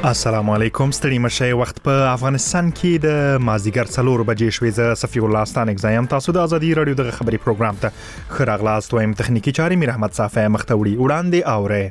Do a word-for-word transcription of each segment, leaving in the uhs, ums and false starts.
السلام علیکم ستړي مشه وخت په افغانستان کې د مازیګر څلور بجې شوې ز صفی الله ستانک زایم تاسو د ازادي رادیو د خبري پروګرام ته خراغلاست وایم تخنیکی چاري میر احمد صافی مختوړي وړاندې اوره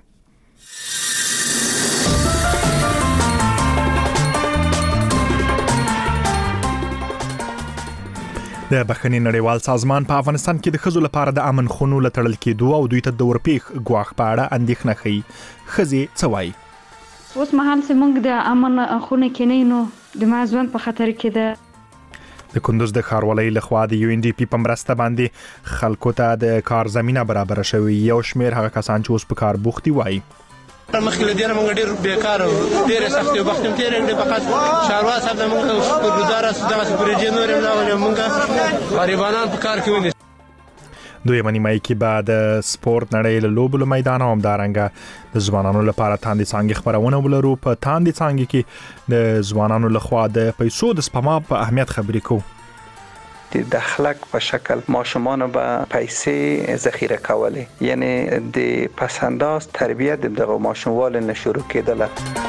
د بخښنې نړیوال سازمان په افغانستان کې د خزو لپاره د امن خونو لټړل کېدو او دوی ته د ورپیخ غواخ په اړه اندېښنه کوي خزي څوای اوس مهال چې موږ د امن خونه کې نه نو د مازون په خطر کې ده د کندوز د ښاروالۍ لخوا د یو ان ډي پی په مرسته باندې خلکو ته د کار زمينه برابر شوی یو شمیر هغه کسان چې اوس په کار بوختي وای مخکې له دې موږ ډېر بیکار او ډېر سخت یو وخت تیر کړی فقط شاروه صاحب موږ په ګزاره دغه پروژې نور نه موږ غریبانان په کار کې ونی دوی منی مای کې بعد سپورت نړۍ له لوبو میدان هم دارنګه د ځوانانو لپاره تاندې څنګه خبرونه ولرو په تاندې څنګه کې د ځوانانو لخوا د پیسو د سپما په اهمیت خبرې کو د دخلک په شکل ماشومان به پیسې ذخیره کولې یعنی د پسنداز تربیت دغه ماشوموال نه شروع کېدله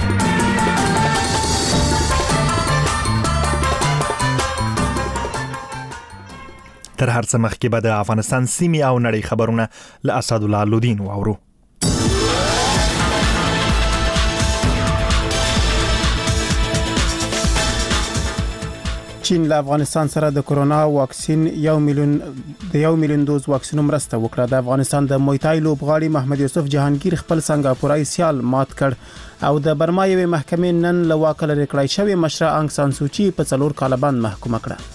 تر هر څه مخکې به د افغانستان سیمې او نړۍ خبرونه له اسد الله لودین واورو چین له افغانستان سره د کرونا واکسین یو میلیون د یو میلیون دوز واکسینو مرسته وکړه د افغانستان د مویتای لوبغاړي محمد یوسف جهانگیر خپل سنگاپورای سیال مات کړ او د برما یوې محکمې نن له واک لرې کړای شوی مشره انګ سان سوچي په څلور کاله باندې محکومه کړه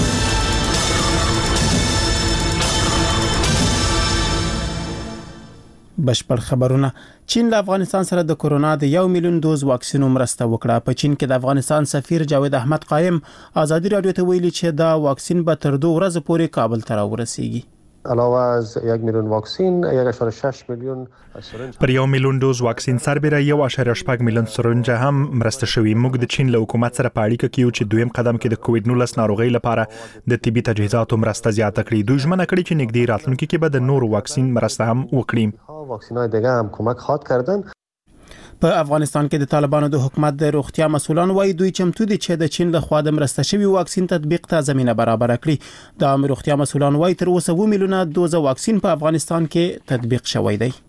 بشپړ خبرونه چین له افغانستان سره د کرونا د یو میلیون دوز واکسینو مرسته وکړه په چین کې د افغانستان سفیر جاوید احمد قائم ازادي رادیو ته ویلي چې دا واکسین به تر دوه ورځې پورې کابل ته راورسیږي علاوه از یک میلیون واکسین یک اشاره شش میلیون سرنج پر یو میلیون دوز واکسین سربېره یو اشاره شپږ میلیون سرنج هم مرسته شوی موږ د چین له حکومت سره په اړیکه کې یو چې دویم قدم کې د کووډ نولس ناروغي لپاره د طبي تجهیزاتو مرسته زیاته کړي دوی ژمنه کړې چې نږدې راتلونکي کې به د نور واکسین مرسته هم وکړي واکسینای دیگه هم کمک خواهد کردن په افغانستان کې د طالبانو د حکومت د روغتیا مسولان وایي دوی چمتو دي چې د چین له خوا د مرسته شوی واکسین تطبیق ته زمينه برابر کړي د عامه روغتیا مسولان وایي تر اوسه و میلیونه دوز واکسین په افغانستان کې تطبیق شوی دی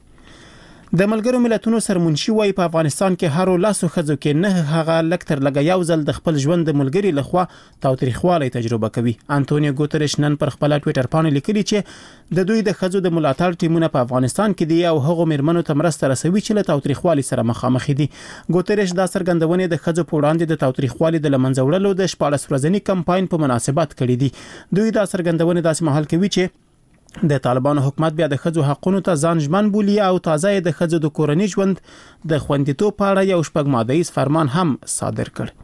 د ملګرو ملتونو سرمنشي وایي په افغانستان کې هر لاسو خزو کې نه هغه لکتر لګا یو ځل د خپل ژوند د ملګری لخوا تاوتریخوالي تجربه کوي انټونیو ګوتریش نن پر خپل ټوئیټر باندې لیکلي چې د دوی د خزو د ملاتړ ټیمونه په افغانستان کې دی او هغه مرمنو ته مرسته رسوي چې له تاوتریخوالي سره مخامخ دي ګوتریش دا څرګندونه د خزو په وړاندې د تاوتریخوالي د لمنځه وړلو د شپاړس ورځنی کمپاین په مناسبت کړی دي دوی دا څرګندونه داسې مهال کوي چې د طالبانو حکومت بیا د خځو حقونو ته ځان ژمن بولی او تازه د خځو د کورنۍ ژوند د خوندیتوب په اړه یو شپږ مادهیز فرمان هم صادر کړ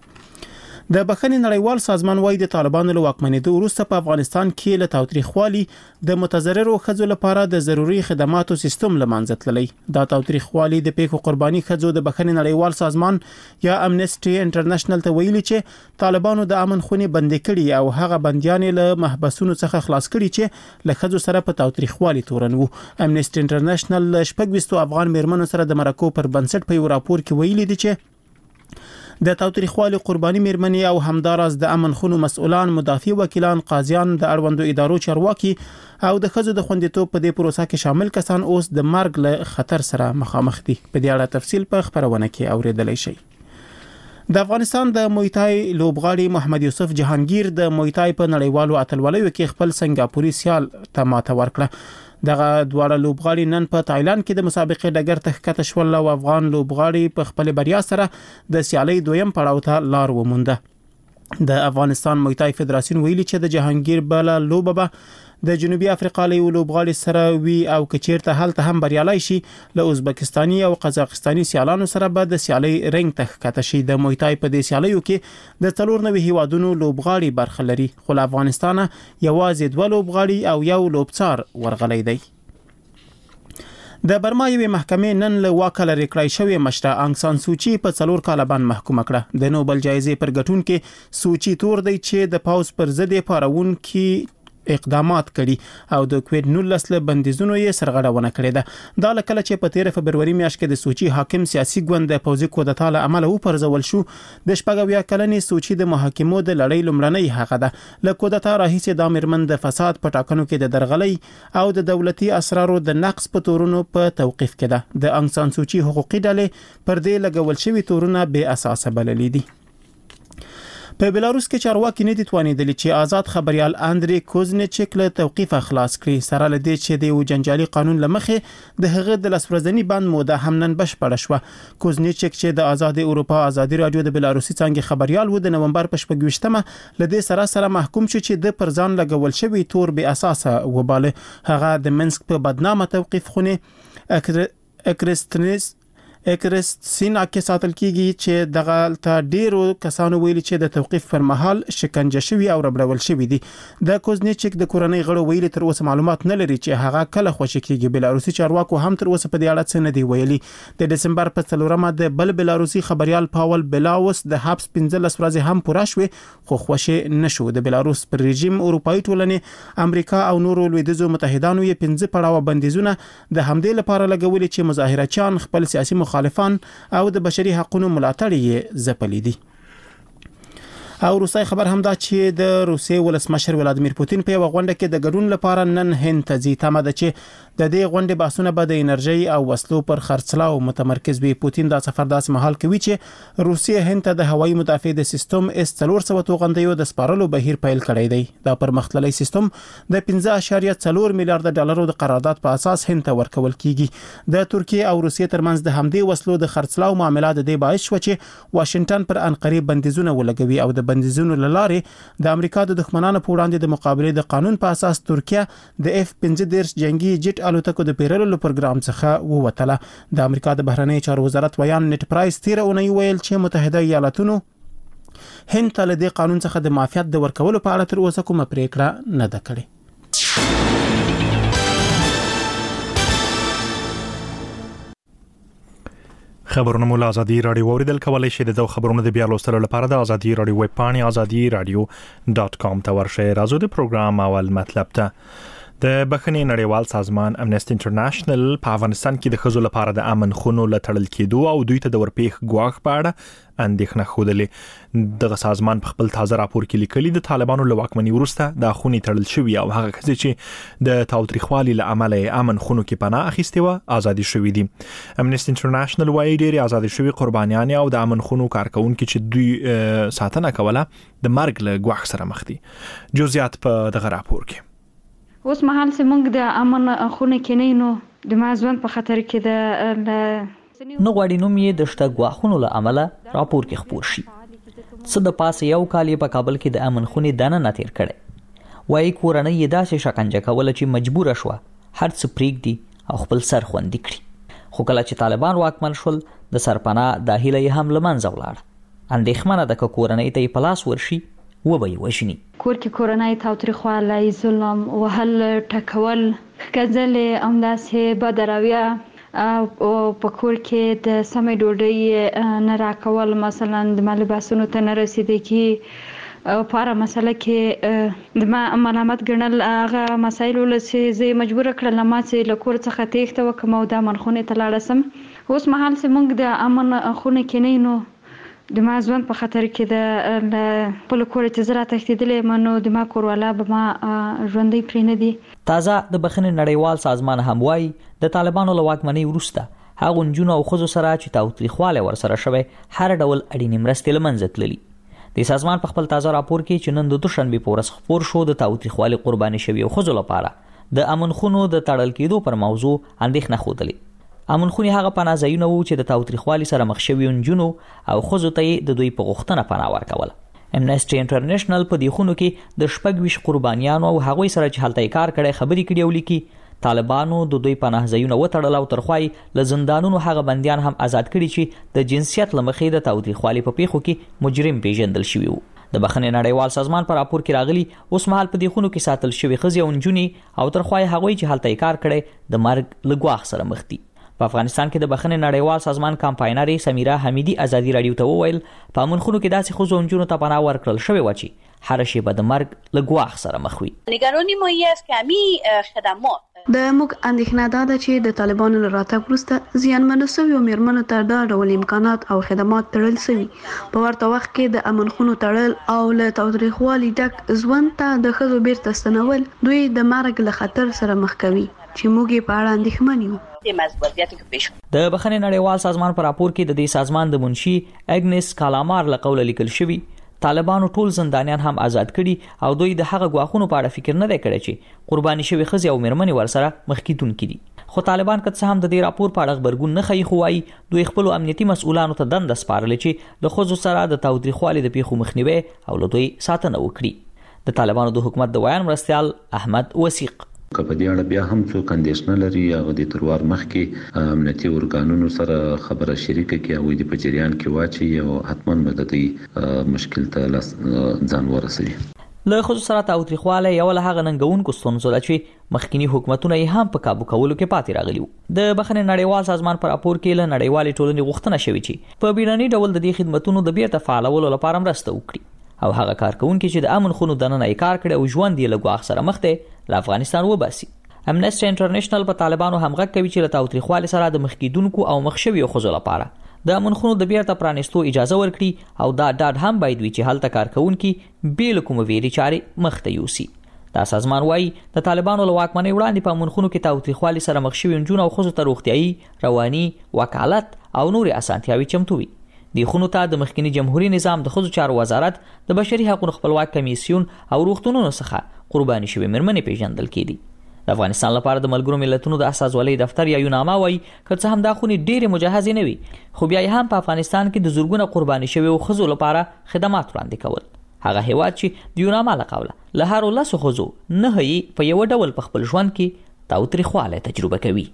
د بخښنې نړیوال سازمان وايي د طالبانو له واکمنېدو وروسته په افغانستان کې له تاوتریخوالي د متضررو خځو لپاره د ضروري خدماتو سیستم لمانځه تللی دا تاوتریخوالي د پیښو قرباني خځو د بخښنې نړیوال سازمان یا امنسټي انټرنیشنل ته ویلي چې طالبانو د امن خونې بندې کړي او هغه بنديان له محبسونو څخه خلاص کړي چې له خځو سره په تاوتریخوالي تورن وو امنسټي انټرنیشنل شپږ ویشت افغان میرمنو سره د مرکو پر بنسټ په یو راپور کې ویلي دي چې د تاوتریخوالي قرباني میرمنې او همدارس د امن خونو مسؤلان مدافع وکیلان قاضیان د اړوندو ادارو چارواکي او د خځو د خوندیتوب په دې پروسه کې شامل کسان اوس د مرګ له خطر سره مخامخ دي په دې اړه تفصیل په خبرونه کې اوریدلای شئ د افغانستان د مویتای لوبغاړي محمد یوسف جهانگیر د مویتای په نړیوالو اتلولیو کې خپل سنگاپوري سیال ته ماته ورکړه دغه دواړه لوبغاړي نن په تایلند کې د مسابقې ډګر ته ښکته شول او افغان لوبغاړي په خپل بریا سره د سیالۍ دویم پړاو ته لار ومونده د افغانستان مویتای فدراسیون ویلي چې د جهانگیر بل لوبه د جنوبي افریقا له لوبغاړي سره وی او کچیرته هلته هم بریالي شي له ازبکستاني او قزاقستاني سیالانو سره به د سیالي رنګ ته ښکته شي د مویتای په دې سیالیو کې د څلور نوي هیوادونو لوبغاړي برخه لري خو له افغانستان یوازې دوه لوبغاړي او یو لوبڅار ورغلي دي د برما یوې محکمې نن له واک لرې کړای شوی مشره انګ سان سوچي په څلور کاله باندې محکومه کړه د نوبل جایزې پر ګټونکو سوچي تور دی چې د پاوز پر ضد پارون کې اقدامات کړي او د کووډ نولس له بندیزونو یې سرغړونه کړې ده. دا لکه چې په تیر فبروري میاشت کې د سوچي حاکم سیاسي ګوند د پوځي کودتا له امله وپرځول شو. د شپږ اویا کلنې سوچي د محاکمو د لړۍ لومړنۍ هغه ده. له کودتا راهیسې د امرمن د فساد په ټاکنو کې د درغلۍ او د دولتي اسرارو د نقص په تورونو په توقيف کې ده. د انګ سان سوچي حقوقي ډلې پر دې لګول شوی تورونه بې اساسه بللي دي. په بلاروس کې چارواکي نه دي توانیدلي چې آزاد خبريال اندري کوزنیچک له توقيف خلاص کړي، سره لدې چې د یو جنجالي قانون لمخې د هغه د لسورځنی بند موده هم نن بشپړه شوه. کوزنیچک چې د آزاد اروپا آزادي رادیو د بلاروسي څنګه خبريال و د نومبر په شپږ مه لدې سره سره محکوم شو چې د پرځان لګول شوی تور به اساسه وباله. هغه د منسک په بدنامه توقيف خونه اکرستنس اکرستسینا کې ساتل کیږي چې دغه ته ډیرو کسانو ویلي چې د توقيف پر مهال شکنجه شوی او ربړول شوی دي. د کوزنیچک د کورنۍ غړو ویلي تر اوسه معلومات نه لري چې هغه کله خوشی کیږي. بلاروسي چارواکو هم تر اوسه په دې اړه څه نه دی ویلي. د دسمبر په څلورمه د بل بلاروسي خبريال پاول بلاوس د حبس پنځه ورځې هم پوره شوه خو خوشی نشو. د بلاروس پر رژیم اروپאי ټولنې امریکا او نورو لویدیځو متحدانو یې پنځه پړاو بندیزونه د همدې لپاره لګولي چې مظاهرچیان خپل سیاسي مخالفان او د بشري حقوقو ملاتړ یې ځپلي دي. او روسي خبر هم دا چې د روسي ولسمشر ولادیمیر پوتین په غونډه کې د ګډون لپاره نن هند ته ځي. تمه ده چې د دې غونډې بحثونه به د انرژي او وسلو پر خرڅلاو متمرکز وي. پوتین دا سفر داسې مهال کوي چې روسي هند ته د هوایي مدافع د سیستم اس څلور سوه توغندیو د سپارلو بهیر پیل کړی دی. دا پرمختللی سیستم د پنځه اعشاریه څلور میلیارډ ډالرو د قرارداد په اساس هند ته ورکول کیږي. د ترکیه او روسیې ترمنځ د همدې وسلو د خرڅلاو معاملات د دې باعث شو چې واشنگټن پر انقره بندیزونه ولګوي او د بندیزونو لاره د امریکا د دښمنانو په وړاندې د مقابله د قانون په اساس ترکیه د اف پنځه دېرش جنگي جټ الوتکو د پیرلو پروګرام څخه ووتله. د امریکا د بهرنی چارو وزارت ویان نت پرایس تیر اونۍ ویل چې متحده ایالاتونو هند ته له دې قانون څخه د معافیت د ورکولو په اړه تر اوسه کومه پریکړه نه ده کړې. خبرونه مو له ازادي رادیو اوریدل کولای شئ. د خبرونو د بیا لوستلو لپاره د ازادي رادیو ویب پاڼې ازادي رادیو ډاټ کام ته ورشئ. راځو د پروګرام اول مطلب ته. د بخښنې نړیوال سازمان امنیسټي انټرنیشنل په افغانستان کې د ښځو لپاره د امن خونو له تړل کېدو او دوی ته د ورپېښ ګواښ په اړه اندېښنه ښودلې. دغه سازمان په خپل تازه راپور کې لیکلي د طالبانو له واکمنۍ وروسته د خونې تړل شوي او هغه ښځې چې د تاوتریخوالي له امله امن خونو کې پناه اخیستې وه ازادي شوي دي. امنیسټي انټرنیشنل وایي ډېرې ازادي شوي قربانیانې او د امن خونو کارکونکي چې دوی ساتنه کوله د مرګ له ګواښ سره مخ دي. جزئیات په دغه راپور کې. اوس مهال سمونږ د امن خونه کې نه نو د ما ژوند په خطر کې د نو غواړي نوم یې د شته ګواښونو له امله راپور کې خپور شي. څه د پاسه یو کال په کابل کې د امن خونې دننه نه تیر کړي. وایي کورنۍ یې داسې شکنجه کوله چې مجبوره شوه هر څه پرېږدي او خپل سر خوندي کړي. خو کله چې طالبان واکمن شول د سرپناه د هیله یې هم له منځه ولاړه. اندېښمنه ده که کورنۍ ته یې په لاس ورشي وبه یې وژني. کور کې کورنۍ تاوتریخوالی، ظلم، وهل، ټکول، ښکنځلې، همداسې بده رویه او په کور کې د سمې ډوډۍ نه راکول، مثلا د ما لباسونو ته نه رسېدګي او په هره مسله کې د ما ملامت ګڼل. هغه مسایل ول چې زه مجبوره کړلم ما چې له کور څخه تېښته وکړم او د امن خونې ته لاړه سم. اوس مهال چې موږ د امن خونه کې نه نو د ما ژوند په خطر کې د خپل کور چې زه راتښتېدلی یم نو د ما کوروالا به ما ژوندی پرې نه دي. تازه د بخښنې نړیوال سازمان هم وایي د طالبانو له واکمنۍ وروسته هغو نجونو او ښځو سره چې تاوتریخوالی ورسره شوی هر ډول اړینې مرستې له منځه تللي. د سازمان په خپل تازه راپور کې چې نن د دوشنبې په ورځ خپور شو د تاوتریخوالي قرباني شویو ښځو لپاره د امن خونو د تړل کېدو پر موضوع اندېښنه ښودلې. امن خونې هغه پناه ځایونه وو چې د تاوتریخوالي سره مخ شویو نجونو او ښځو ته یې د دوی په غوښتنه پناه ورکوله. امنیسټي انټرنیشنل په دې خونو کې د شپږ ویشت قربانیانو او هغوی سره چې هلته یې کار کړی خبرې کړي او لیکي. طالبانو د دوی پناه ځایونه وتړل او ترخوا یې له زندانونو هغه بندیان هم آزاد کړي چې د جنسیت له مخې د تاوتریخوالي په پیښو کې مجرم پیژندل شوي وو. د بخښنې نړیوال سازمان په راپور کې راغلي اوس مهال په دې خونو کې ساتل شوي ښځې او نجونې او ترخوا یې هغوی چې هلته یې کار کړی د مرګ له ګواښ سره مخ دي. په افغانستان کې د بخښنې نړیوال سازمان کمپاینرې سمیرا حمیدي ازادي رادیو ته وویل په امنخونو کې داسې ښځو او نجونو ته پناه ورکړل شوې وه چې هره شیبه د مرګ له ګواښ سره مخ وي. نگرانی ما این است که همین خدمات د موږ اندېښنه دا ده چې د طالبانو له راتګ وروسته زیانمنو شویو میرمنو ته دا ډول امکانات او خدمات تړل شوي. په ورته وخت کې د امنخونو تړل او له تاوتریخوالي ډک ژوند ته د ښځو بیرته ستنول دوی د مرګ له خطر سره مخ کوي چې موږ یې په اړه اندېښمن یو. د بخښنې نړیوال سازمان په راپور کې د دې سازمان د منشي اګنس کالامار له قوله لیکل شوي طالبانو ټول زندانیان هم آزاد کړي او دوی د هغه ګواښونو په اړه فکر نه دی کړی چې قرباني شوي ښځې او میرمنې ورسره مخ کیدونکي دي. خو طالبان که څه هم د دې راپور په اړه غبرګون نه ښیي، خو وایي دوی خپلو امنیتي مسؤلانو ته دنده سپارلې چې د ښځو سره د تاوتریخوالي د پیښو مخنیوی او له دوی ساتنه وکړي. د طالبانو د حکومت د ویان مرستیال احمد وثیق که په دې اړه بیا هم څوک اندېښنه لري هغه د تروار مخکې امنیتي ارګانونو سره خبره شریکه کړي او د په جریان کې واچي او حتما به د دې مشکل ته ځان ورسوي. له ښځو سره تاوتریخوالی یو له هغه ننګونکو ستونزو ده چې مخکینی حکومتونه یې هم په کابو کولو کې پاتې راغلي وو. د بخښنې نړیوال سازمان په راپور کې له نړیوالې ټولنې غوښتنه شوې چې په بیړني ډول د دې خدمتونو د بیرته فعالولو لپاره مرسته وکړي او هغه کارکونکي چې د امن خونو دننه یې کار کړی او ژوند یې له ګواښ سره مخ دی له افغانستان وباسي. امنسټي انټرنیشنل په طالبانو همغږ کوي چې له تاوتریخوالي سره د مخ کیدونکو او مخ شویو ښځو لپاره د امن خونو د بیرته پرانیستو اجازه ورکړي او دا ډاډ هم باید وي چې هلته کارکونکي بې له کومې ویرې چارې مخ ته یوسي. دا سازمان وایي د طالبانو له واکمنۍ وړاندې په امن خونو کې تاوتریخوالي سره مخ شوي نجونو او ښځو ته روغتیایي، رواني، وکالت او نورې اسانتیاوې چمتو وي. دې خونو ته د مخکني جمهوریت نظام د ښځو چارو وزارت، د بشري حقوقو خپلواک کمیسیون او روغتونونو څخه قرباني شوي میرمنې پیژندل کېدي. د افغانستان لپاره د ملګرو ملتونو د اساسوالۍ دفتر یا یوناما وایي که څه هم دا خونې ډېرې مجهزې نه وي، خو بیا هم په افغانستان کې د زرګونه قرباني شویو ښځو لپاره خدمات وړاندې کول. هغه هیواد چې د یوناما له قوله له هرو لسو ښځو نهه یې په یوه ډول په خپل ژوند کې تاوتریخوالی تجربه کوي.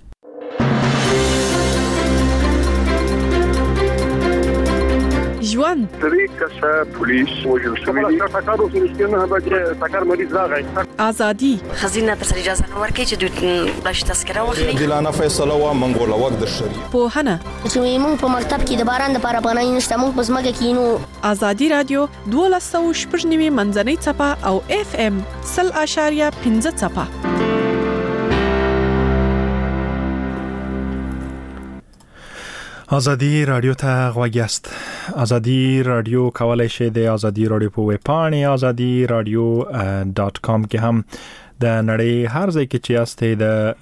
ژوند درې کسه پولیس وژل شوي دي. ټکر اوس نشته به ټکر مریض راغی. ازادي خزینه ته اجازه نه ورکړي چې دوی بلش تذکره واخلي. عادلانه فیصله و منګول وخت د شریعت پوهنه چې موږ په مکتب کې د باران د لپاره پناه نشته، موږ په ځمکه کې نو. ازادي رادیو دوه سوه شپږ نوي منځنۍ څپه او اف ام سل اشاریه پنځه څپه. آزادی رادیو ته غوږ یاست. آزادی رادیو کولای شئ د آزادی رادیو په ویب پاڼې آزادی رادیو ډاټ کام کې هم د نړۍ هر ځای کې چې یاستئ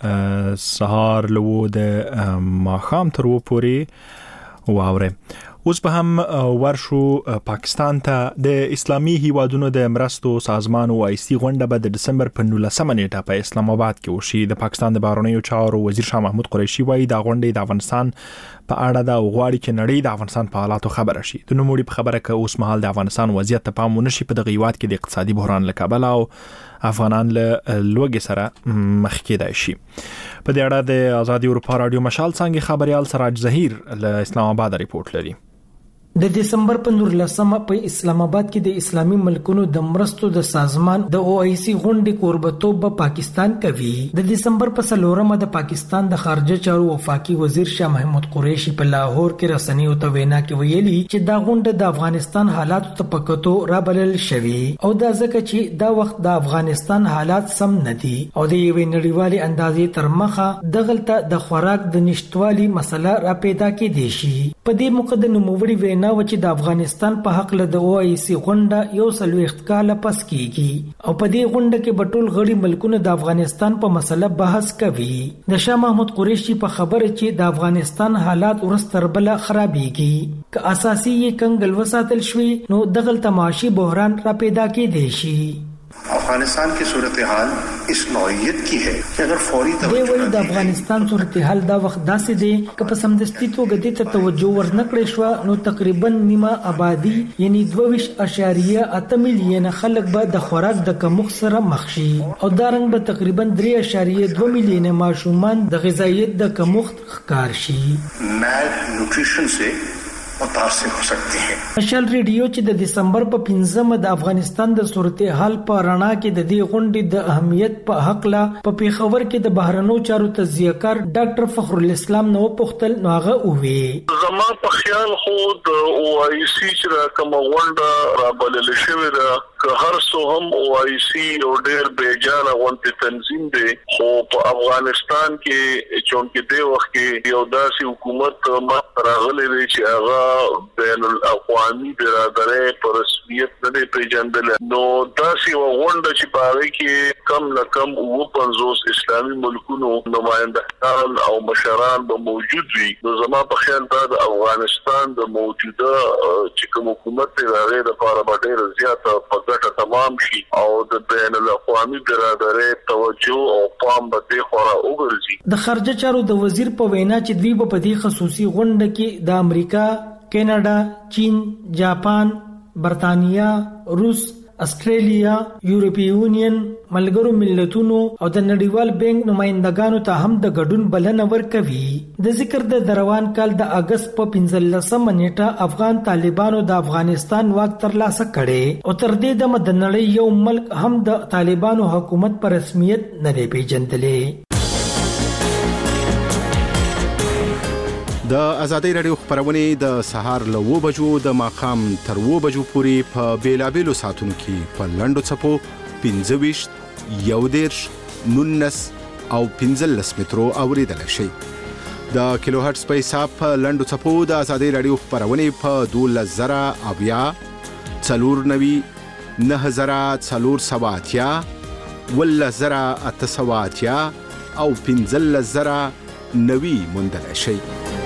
د سهار لو د ماښام تر و پورې واورئ. اوس به هم ورشو پاکستان ته. د اسلامي هیوادونو د مرستو سازمان او آی سی غونډه به د دسمبر په نولسمه نیټه په اسلام آباد کې وشي. د پاکستان د بهرنیو چارو وزیر شاه محمود قریشي وایي دا غونډه د افغانستان په اړه دا غواړي چې نړۍ د افغانستان په حالاتو خبره شي. د نوموړي په خبره کې اوس مهال د افغانستان وضعیت ته پام ونشي په دغه هیواد کې د اقتصادي بحران له کبله او افغانان له لوږې سره مخ کېدای شي. په دې اړه د آزادي اروپا رادیو مشال څنګه خبريال سراج ظهیر له اسلام آباد ریپورت لري. د دسمبر په نولسمه په اسلام آباد کې د اسلامي ملکونو د مرستو د سازمان د او آی سی غونډې کوربتوب په پاکستان کوي. د دسمبر په څلورمه د پاکستان د خارجه چارو وفاقي وزیر شاه محمود قریشي په لاهور کې رسنیو ته وینا کې ویلي چې دا غونډه د افغانستان حالات ته پکتو را بلل شوی او دا ځکه چې دا وخت د افغانستان حالات سم نه دي او د یوې نړیوالې اندازې تر مخه دغلته د خوراک د نشټوالي مسله را پیدا کېدې شي. په دې موقع د نوموړي وینا و چې د افغانستان په حق له د او آی سی غونډه یو څلوېښت کاله پس کیږي او په دې غونډه کې به ټول غړي ملکونه د افغانستان په مسله بحث کوي. د شاه محمود قریشي په خبره چې د افغانستان حالات ورستر بل خرابېږي که اساسي یې کنګل وساتل شوي نو دغلته معاشي بحران را پیدا کېدی شي. افغانستان کی صورتحال اس نوعیت کی ہے کہ اگر فوری توجہ د افغانستان صورتحال دا وخت داسې دی که په سمدستي توګه دې ته توجه ورنکړې شو نو تقریبا نیمه آبادی یعنی دوه اشاریه اته میلیونه خلک به د خوراک د کمښت سره مخ شي او دا رنګ به تقریبا درې اشاریه دوه میلیونه ماشومان د غذایت د کمښت ښکار شي. مال نیوټریشن سے मुतासिर हो सकती हैं। مشال ریډیو چې د دسمبر په پنځمه د افغانستان د صورتحال په رڼا کې د دې غونډې د اهمیت په حق لا په پیښور کې د بهرنو چارو تجزیه‌کار ډاکټر فخر الاسلام نو پختل نوغه اووي زما په خیال خو د او آی سی چې کوم غونډه را بلل شوې ده که هر څو هم او آی سی او ډېر بیجانه غونډه تنظیم دی خو په افغانستان کې چونکې د وخت کې یو داسې حکومت ما راغلی دی چې هغه بین الاقوامی برادرۍ په رسمیت نه دی پیژندل نو داسې غونډه چې په هغه کې کم نه کم اووه پنځوس اسلامي ملکونو نمائندگان او مشران به موجود وي نو زما په خیال دا د افغانستان د موجوده چې کوم حکومت دی هغه د لپاره ډېر زیاته په ګټه تمام شي او د بین الاقوامی برادرۍ توجه او پام به دې خورا وګرځي د خارجه چارو د وزیر په وینا چې دوی په دې خصوصي غونډه کې د امریکا کینیډا چین جاپان برتانیا روس استرالیا یورپی یونین ملګرو ملتونو او د نړیوال بانک نمائندګانو ته هم د ګډون بلنه ورکوي د ذکر د روان کال د اگست په پنځلسمه نیټه افغان طالبانو د افغانستان واک ترلاسه کړي او تر دې د مدنړۍ یو ملک هم د طالبانو حکومت پر رسمیت نه دی پیژندلې د ازادي رادیو خبرونه د سهار له و بجو د ماخام تر و بجو پورې په بیلابېلو ساتونو کې په لندو چپو پنځه ویشت یو دیرش نونس او پنځلس مترو اوریدل شي د کیلو هرتز په حساب په لندو چپو د ازادي رادیو خبرونه په دولس زره اویا څلور نوي نه زره څلور سواتیا ول زره اته سواتیا او پنځلس زره نوي مندل شي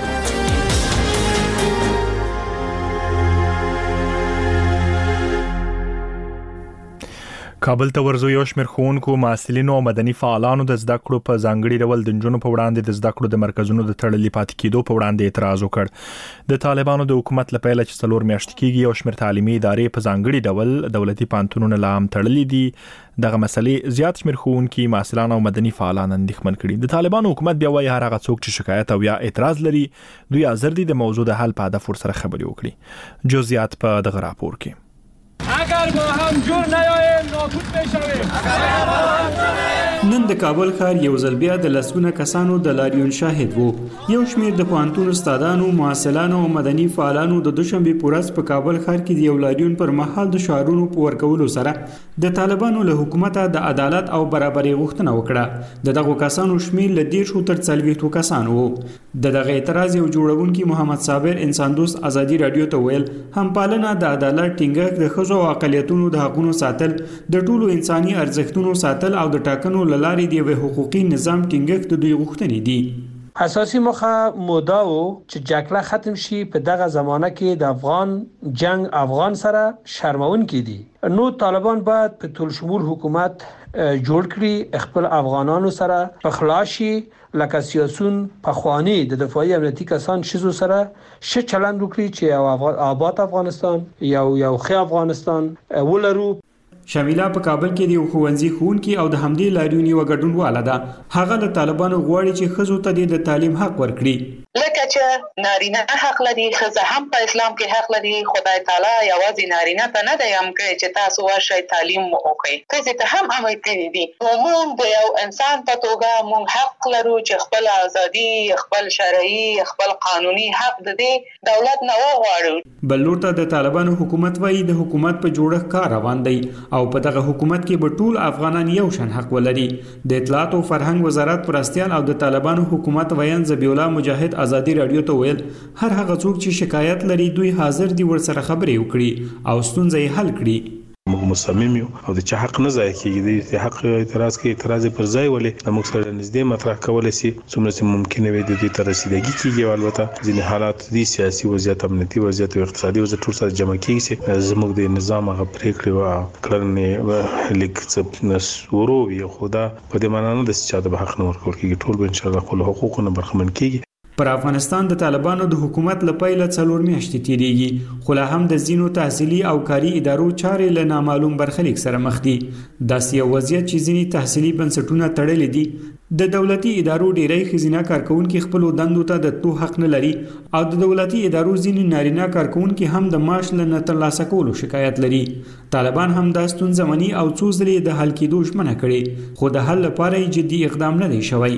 کابل ته ورزو یو شمېر ښوونکو محصلینو او مدني فعالانو د زده کړو په ځانګړي ډول د نجونو په وړاندې د زده کړو د مرکزونو د تړلي پاتې کېدو په وړاندې اعتراض وکړ د طالبانو د حکومت لپاره چې څلور میاشتې کېږي یو شمېر تعلیمي ادارې په ځانګړي ډول دولتي پانتونونه لا هم تړلي دي دغه مسلې زیات شمېر ښوونکي محصلان او مدني فعالان اندېښمن کړي د طالبانو حکومت بیا وایي هر هغه څوک چې شکایت او یا اعتراض لري دوی حاضر دي د موضوع د حل په هدف ورسره خبرې وکړي جزئیات په دغه راپور کې اگر با هم جور نیاییم نابود میشویم نن د کابل ښار یو ځل بیا د لسګونه کسانو د لاریون شاهد وو یو شمېر د پوهنتون استادانو محصلانو او مدني فعالانو د دوشنبه پورس په کابل ښار کې د یو لاریون پر مهال د شعارونو په ورکولو سره د طالبانو له حکومت د عدالت او برابرۍ غوښتنه وکړه د دغه کسانو شمېر له ډېر شو تر څلوېښتو کسانو وو د دغه اعتراض یو جوړونکي محمد صابر انسان دوست ازادي رادیو ته ویل هم پالنه د عدالت ټینګښت د ښځو او اقلیتونو د حقوقو ساتل د ټولو انساني ارزښتونو ساتل او د ټاکنو لارې دی و حقوقي نظام ټینګښت د دوی غوښتنې دي اساسي موخه مودا و چې جګړه ختم شي په دغه زمانه کې د افغان جنگ افغان سره شرمون کړي نو طالبان باید په ټول شمول حکومت جوړ کړي خپل افغانانو سره په خلاصي لکه سیاسون په خواني د دفاعي امنیتي کسان شزو سره ش چلند وکړي چې یو آباد افغانستان یو یو خي افغانستان ولرو شمیلا په کابل کې د ښوونځي ښوونکي او د همدې لاریون یو ګډونواله ده هغه د طالبانو غواړي چې ښځو ته د تعلیم حق ورکړي لکه چې نارینه حق لري ښځه هم په اسلام کې حق لري خدای تعالی یوازې نارینه ته نه دی هم کوي چې تاسو ورشئ تعلیم وکړئ ښځې ته هم امر کړی دي موږ د یو انسان په توګه موږ حق لرو چې خپل ازادي خپل شرعي خپل قانوني حق د دې دولت نه وغواړو بل لور ته د طالبانو حکومت وایي د حکومت په جوړښت کار روان دی او په دغه حکومت کې به ټول افغانان یو شان حق ولري د اطلاعات او فرهنګ وزارت پرستیان او د طالبانو حکومت ویان ذبیح الله مجاهد ازادي رادیو ته ویل هر هغه څوک چې شکایت لري دوی حاضر دي ورسره خبرې وکړي او ستونزې حل کړي موږ مصمم یو او د چا حق نه ځای کیږي د حق اعتراض کې اعتراض پر ځای ولې د موږ سره نږدې مطرح کول شي څومره چې ممکن وي د دې تر رسیدګي کیږي او البته ځینې حالات دي سیاسي وضعیت امنیتي وضعیت او اقتصادي وضعیت ټول سره جمع کیږي زموږ د نظام هغه پریکړې او کړنې لیک څه ورو وي خدا په دې معنی نه د چا د حق نه ورکول کیږي ټول به ان شاء الله خپل حقوقونه برخمن کیږي پر افغانستان د طالبانو د حکومت لپاره څلور میاشتې تیریږي خو لا هم د زینو تحصیلي او کاري ادارو چارې له نامعلوم برخلیک سره مخ دي داسې یو وضعیت چې ځینې تحصیلي بنسټونه تړلي دي د دولتي ادارو ډیری ښځینه کارکونکي خپل دندو ته د تلو حق نه لري او د دولتي ادارو ځینې نارینه کارکونکي هم د معاش له ترلاسه کولو شکایت لري. طالبان هم دا ستونزه مني او څو ځلې د حل کېدو ژمنه کړې خو د حل لپاره یې جدي اقدام نه دی شوی.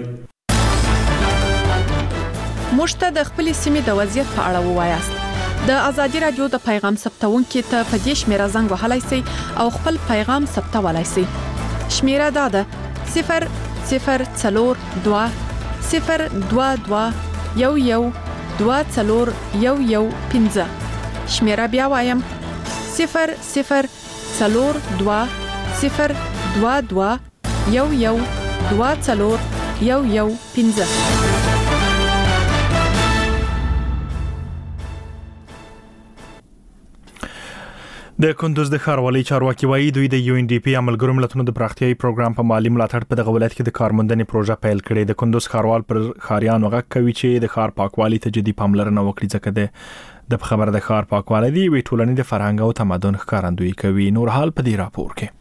موږ ته د خپل سیمې د وضعیت په اړه ووایاست. د ازادي رادیو د پیغام ثبتونکو ته په دې شمیره زنګ وهلای شئ او خپل پیغام ثبتولای شئ. شمیره دا ده صفر صفر څلور دوه صفر دوه دوه یو یو دوه څلور یو یو پنځه. شمیره بیا وایم صفر صفر څلور دوه صفر دوه دوه یو یو دوه څلور یو یو پنځه. د کندوز د ښاروالۍ چارواکي وایي دوی د یو ان ډي پی عملګرو ملتونو د پراختیايي پروګرام په مالی ملاتړ په دغه ولایت کې د کارموندنې پروژه پیل کړې. د کندوز ښاروال پر ښاریانو غږ کوي چې د ښار پاکوالي ته جدي پاملرنه وکړي ځکه د خبره د ښار پاکوالي دی وی ټولنې د فرهنګ او تمدن ښکارندویي کوي. نور حال په دې راپور کې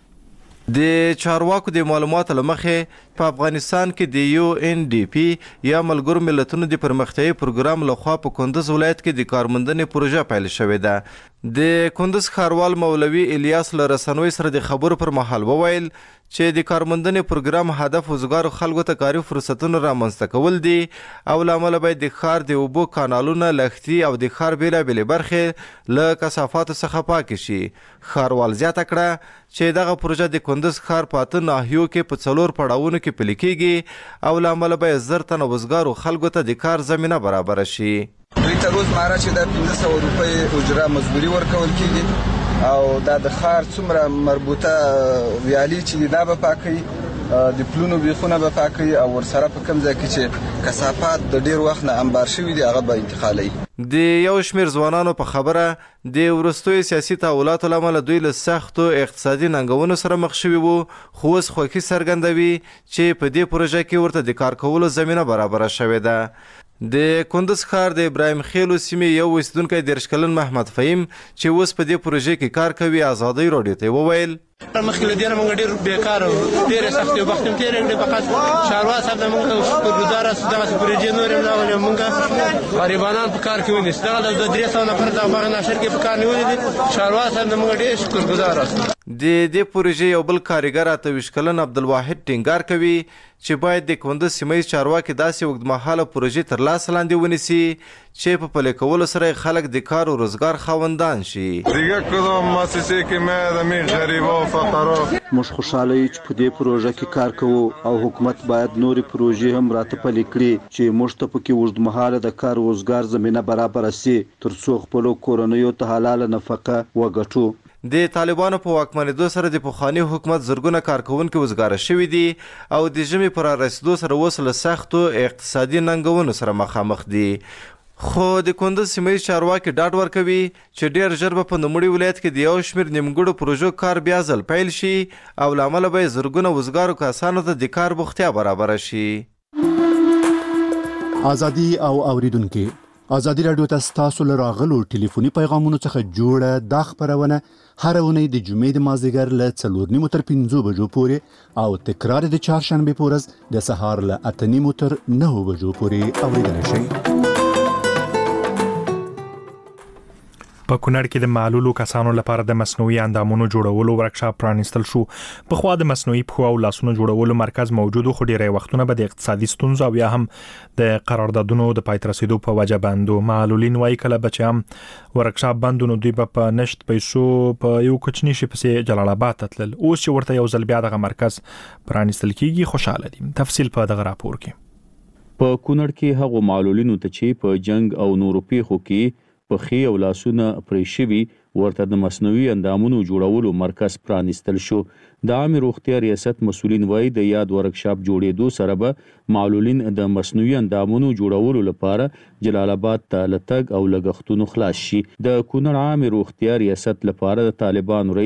د چارواکو د معلوماتو لمخې په افغانستان کې د یو ان ډي پی یا ملګرو ملتونو د پرمختیايي پروګرام لخوا په کندوز ولایت کې د کارموندنې پروژه پیل شوې ده. د کندوز ښاروال مولوي الیاس له رسنوي سره د خبرو پر مهال وویل چې د کارموندنې پروګرام هدف وزګارو خلکو ته کاري فرصتونه رامنځته کول دي او لامل باید د ښار د اوبو کانالونه لښتي او د ښار بیلابېلې برخې له کثافاتو څخه پاکې شي. ښاروال زیاته کړه چې دغه پروژه د کندوز ښار په اته ناحیو کې په څلور پړاوونو کې پلي کیږي او لامل باید زر تنه وزګارو خلکو ته د کار زمینه برابره شي. دوی ته روزمره چې د پنځه سوه روپۍ اجره مزدوري ورکول کیږي او دا د ښار څومره مربوطه ویالې چې دا به پاکوي د پلونو بیخونه به پاکوي او ورسره په کوم ځای کې چې کثافات د ډیر وخت نه انبار شوي دي هغه به انتقالوي. د یو شمیر ځوانانو په خبره د وروستیو سیاسي تحولاتو له امله دوی له سختو اقتصادي ننګونو سره مخ شوي وو خو اوس خوښي څرګندوي چې په دې پروژه کې ورته د کار کولو زمینه برابره شوې ده. د کندوز ښار د ابراهیم خیلو سیمې یو اوسیدونکی دېرش کلن محمد فهیم چې اوس په دې پروژې کې کار کوي ازادۍ راډیو ته وویل مخکې له دې نه موږ ډېر بیکاره وو ډېرې سختې وخت هم تېرې کړې فقط چارواکي صاحب ته موږ شکرګزاره یاستو دغسې پروژې نورې هم راغلې موږ غریبانان په کار کې ونیسو دغه د درې سوه نفر د هغه ناشر کې په کار نیولي دي چارواکي صاحب ته موږ ډېر شکرګزاره یاستو. د دې پروژې یو بل کارګر اته ویشت کلن عبدالواحد ټینګار کوي چې باید د کندوز سیمه ییز چارواکي داسې اوږدمهاله پروژې تر لاس لاندې ونیسي چې په پلي کولو سره خلک د کار او روزګار خاوندان شي. دیگه کدام مؤسسه کې ما د می غریبو فقرا موږ خوشاله یو چې په دې پروژه کې کار کوو او حکومت باید نورې پروژې هم راته پلي کړي چې موږ ته پکې اوږدمهاله د کار او روزګار زمینه برابره سي ترڅو خپلو کورنیو ته حلاله نفقه وګټو. د طالبانو په واکمنېدو سره د پخواني حکومت زرګونه کارکونکي وزګاره شوي دي او د ژمي پر رسیدو سره اوس له سختو اقتصادي ننګونو سره مخامخ دي. خو د کندوز سیمه ییز چارواکي ډاډ ورکوي چې ډېر ژر به په نوموړي ولایت کې د یو شمېر نیمګړو پروژو کار بیا ځل پیل شي او له امله به یې زرګونه وزګارو کسانو ته د کار بوختیا برابره شي. ازادي او اوریدونکو ازادي رادیو ته ستاسو له راغلو ټلیفوني پیغامونو څخه جوړه دا خپرونه هر اونۍ د جمعې د مازدیګر له څلور نیمو تر پنځو بجو پورې او تکرار د چهارشنبې په ورځ د سهار له اته نیمو تر نهو بجو پورې اوریدلی شئ. په کونړ کې د معلولو کسانو لپاره د مصنوعي اندامونو جوړولو ورکشاپ پرانیستل شو. په خوا د مصنوعي پښو او لاسونو جوړولو مرکز موجود خو ډیری وختونه به د اقتصادي ستونزو او یا هم د قراردادونو د پای ته رسیدو په وجه بندو. معلولین وایي کله به چې هم ورکشاپ بندونو دوی به په نشت پیسو په یو کوچني شي پسې جلال آباد ته تلل. اوس چې ورته یو ځل بیا دغه مرکز پرانیستل کیږي خوشاله دي. تفصیل په دغه راپور کې. په کونړ کې هغو معلولینو ته چې په جنگ او نورو پیښو کې پخې او لاسونه پرې شوي ورته د مصنوعي اندامونو جوړولو مرکز پرانیستل شو. د عامه روغتیا ریاست مسؤلین وایي د یاد ورکشاپ جوړېدو سره به معلولین د مصنوعي اندامونو جوړولو لپاره جلال آباد ته لتګ او لګښتونو خلاص شي. د کونړ عامه روغتیا ریاست لپاره د طالبانو رئیس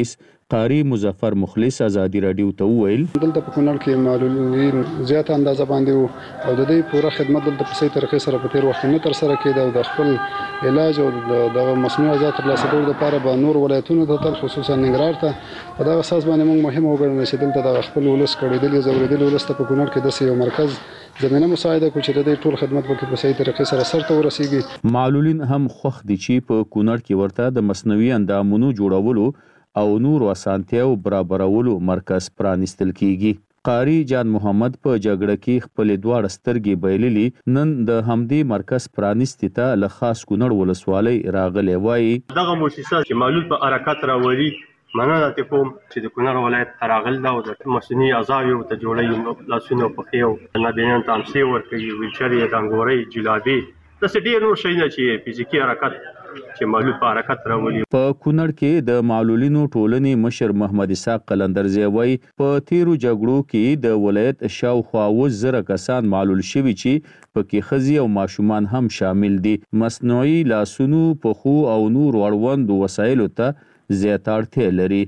قاری مظفر مخلص ازادي رادیو ته وویل دلته په کونړ کې معلولین زیات اندازه باندې او د دې پوره خدمت دلته په صحیح طریقې سره په تیر وخت نه تر سره کېده او د خپل علاج او د مصنوعي عضلات ترلاسه کولو لپاره به نور ولایتونو ته خصوصا ننګرهار ته په دا اساس باندې موږ مهم وګڼل چې دلته د خپل ولس کړيدل زوریدل ولس ته په کونړ کې د یو مرکز زمينه مساعده کو چې د دې ټول خدمت په په صحیح طریقې سره سرته ورسیږي. معلولین هم خوښ دي چې په کونړ کې ورته د مصنوعي اندامونو جوړولو او نور اسانتیاو برابرولو مرکز پرانستل کیږي. قاری جان محمد په جګړه کې خپل دواړه سترګې بایللې نن د همدې مرکز پرانستی ته له خاص کونړ ولسوالۍ راغلی وایي دغه مؤسسه چې معلول په حرکت راولي مننه ته کوم چې د کونړ ولایت راغل دا او د مصنوعي اعضاء ته جوړي لاسونه په خيو نابینان تامسي ورکوي ویلچر یې دنګوري جلابي د سټي نور شي نه چې فزیکی حرکت چې معلول په حرکت راولي. په کونړ کې د معلولینو ټولنې مشر محمد اسحاق قلندرزی وایي په تیرو جګړو کې د ولایت شاوخوا اووه زره کسان معلول شوي چې پکې ښځې او ماشومان هم شامل دي. مصنوعي لاسونو پښو او نور اړوندو وسایلو ته زیات اړتیا لري.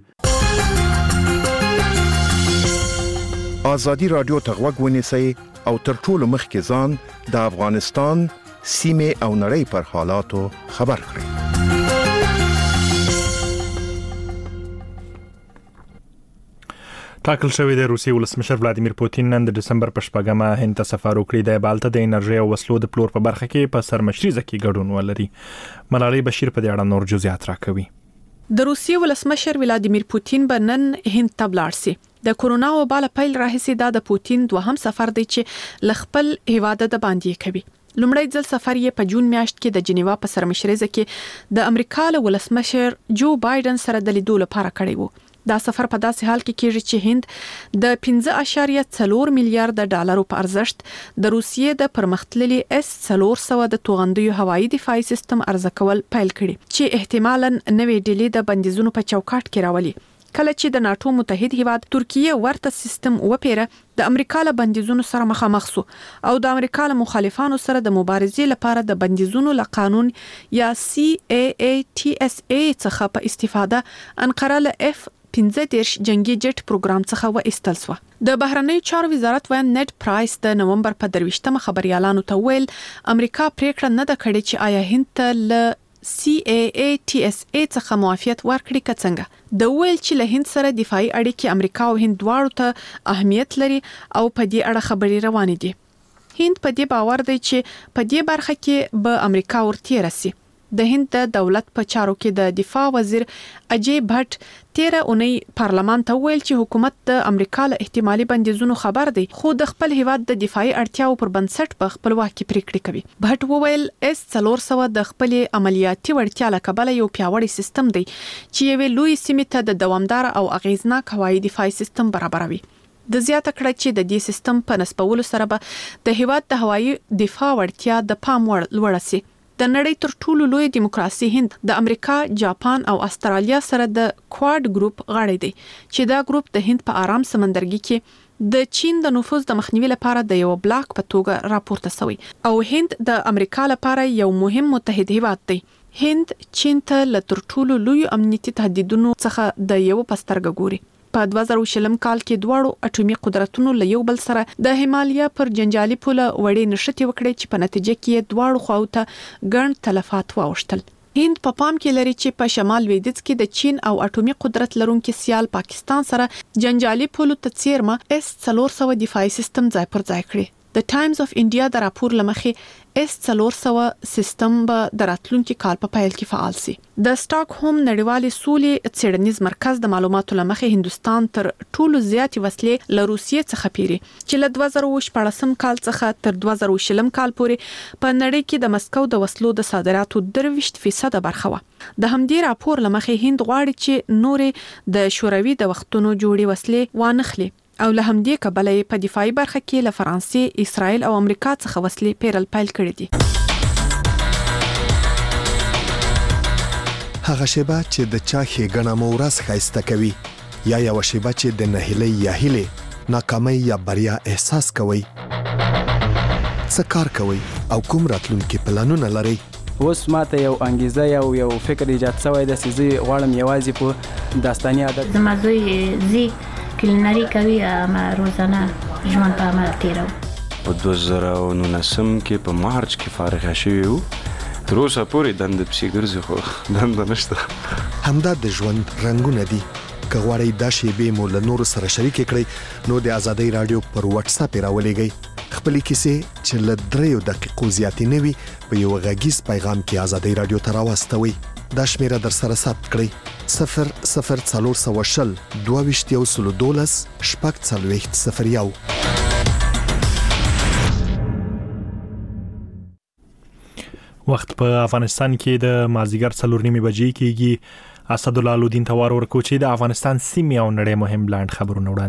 ازادي رادیو ته غوږ ونیسئ او تر ټولو مخکې ځان د افغانستان سیمه او نړۍ پر حالاتو خبر کړئ. ټاکل شوی د روسي ولسمشر ولادیمیر پوتین نن د دسمبر په شپږمه هند ته سفر وکړي. د بالته د انرژي او وسلو د پلور په برخه کې په سرمشريزه کې ګډون ولري. ملالۍ بشیر په دې اړه نور جزئیات راکوي. د روسي ولسمشر ولادیمیر پوتین به نن هند ته لاړ شي. د کورونا وبا له پیل راهیسې دا د پوتین دوهم سفر دی چې لخپل هیواده د باندې کوي. لومړی ځل سفر یې په جون میاشت کې د جنیوا په سرمشريزه کې د امریکا له ولسمشر جو بایدن سره د لیدو لپاره کړی وو. دا سفر په داسې حال کې کېږي چې هند د پنځه اعشاریه څلور میلیارډ ډالرو په ارزښت د روسیې د پرمختللي اس څلور سوه د توغندیو هوایي دفاعي سیستم ارزه کول پیل کړي چې احتمالاً نوې ډلې د بندیزونو په چوکاټ کې راولي. کله چې د ناتو متحد هیواد ترکیه ورته سیستم وپیره د امریکا له بندیزونو سره مخامخ شو او د امریکا له مخالفانو سره د مبارزې لپاره د بندیزونو له قانون یا سی ای ای ټي اس ای څخه په استفاده انقره له اف پنځه دېرش جنگي جټ پروګرام څخه و ایستل شو. د بهرنیو چارو وزارت وایم نیټ پرایس د نومبر په درویشتمه خبريالانو ته ویل امریکا پریکړه نه ده کړې چې آیا هند ته له سی ای ای ټي اس ای څخه معافیت ورکړي کڅنګه. د ویل چې له هند سره دفاعي اړیکې امریکا او هند دواړو ته اهمیت لري او په دې اړه خبري روانې دي. هند په دې باور دی چې په دې برخه کې به امریکا ورته راسي. د هند د دولت په چارو کې د دفاع وزیر اجي بټ تیره اونۍ پارلمان ته ویل چې حکومت د امریکا له احتمالي بندیزونو خبر دی خو د خپل هیواد د دفاعي اړتیاو پر بنسټ په خپلواکي پریکړې کوي. بټ وویل اس څلور سوه د خپل عملیاتي وړتیا له کبله یو پیاوړی سیستم دی چې یو لوی سیمه ته د دوامدار او اغیزناک هوایي دفاعي سیستم برابروي. د زیاته کړه چې د دې سیستم په نسبولو سره به د هیواد د هوایي دفاع وړتیا د پام وړ لوړ شي. د نړۍ تر ټولو لوی دیموکراسي هند د امریکا، جاپان او استرالیا سره د کواد ګروپ غړی دی چې دا ګروپ د هند په آرام سمندرګي کې د چین د نفوذ د مخنیوي لپاره د یو بلاک په توګه راپورته شوی او هند د امریکا لپاره یو مهم متحد هیواد دی. هند چین ته له تر ټولو لوی امنیتي تهدیدونو څخه د یو پسترګ ګوري. په دوه زره شلم کال کې دواړو اټومي قدرتونو له یو بل سره د هیمالیا پر جنجالي پوله وړې نشټي وکړي چې په نتیجه کې دواړو خواو ته ګڼ تلفات واوښتل. هند په پام کې لري چې په شمال لویدیځ کې د چین او اټومي قدرت لرونکي سیال پاکستان سره جنجالي پوله ته څیرمه اس څلور سوه دفاعي سیستم ځای پر ځای کړي. د ټایمز اف انډیا د راپور لمخې اس څلور سوه سیستم به د راتلونکي کال په پیل کې فعال شي. د سټاک هوم نړیوالې سولې څېړنیز مرکز د معلوماتو لمخې هندستان تر ټولو زیاتې وسلې له روسیې څخه پیري چې له دوه زره شپاړسم کال څخه تر دوه زره شلم کال پورې په نړۍ کې د مسکو د وسلو د صادراتو درویشت فیصد برخه وه. د همدې راپور لمخې هند غواړي چې نورې د شوروي د وختونو جوړې وسلې وانخلي او له همدې کبله په دفاعي برخه کې له فرانسې، اسرائیل او امریکا څخه وسلې پیرل پیل کړې دي. هغه شیبه چې د چا ښېګڼه مو ورځ ښایسته کوي یا یوه شیبه چې د نهیلۍ یا هیلې ناکامۍ یا بریا احساس کوئ. څه کار کوئ او کوم راتلونکي پلانونه لرئ؟ اوس ماته یو انګیزه یو یو فکر ایجاد شوی د چې غواړم یوازې په داستاني ادب زما زوی زی کلینري کوي ما روزانه ژوند په عمل تیرو په دوه زره او نولسم کې په مارچ کې فارغ شوی وو تر اوسه پورې دنده پسې ګرځي خو دنده نشته همدا د ژوند رنګونه دي که غواړئ دا شیبې مو له نورو سره شریک کړئ نو د آزادۍ رادیو پر واتس اپ راولېږئ خپلې کیسې چې له دریو دقیقو زیاتې نه وي په یو غږیز پیغام کې آزادۍ رادیو ته راواستوئ دا شمیره در سره ثبت کړئ صفر صفر څلور سوه شل دوه ویشت یو سلو دولس شپږ څلوېښت صفر یو. وخت په افغانستان کې د مازیګر څلور نیمې بجې کېږي. اسدالله الدین توار ورکو چې د افغانستان سیمې او نړۍ مهم لاند خبرونه وړاندې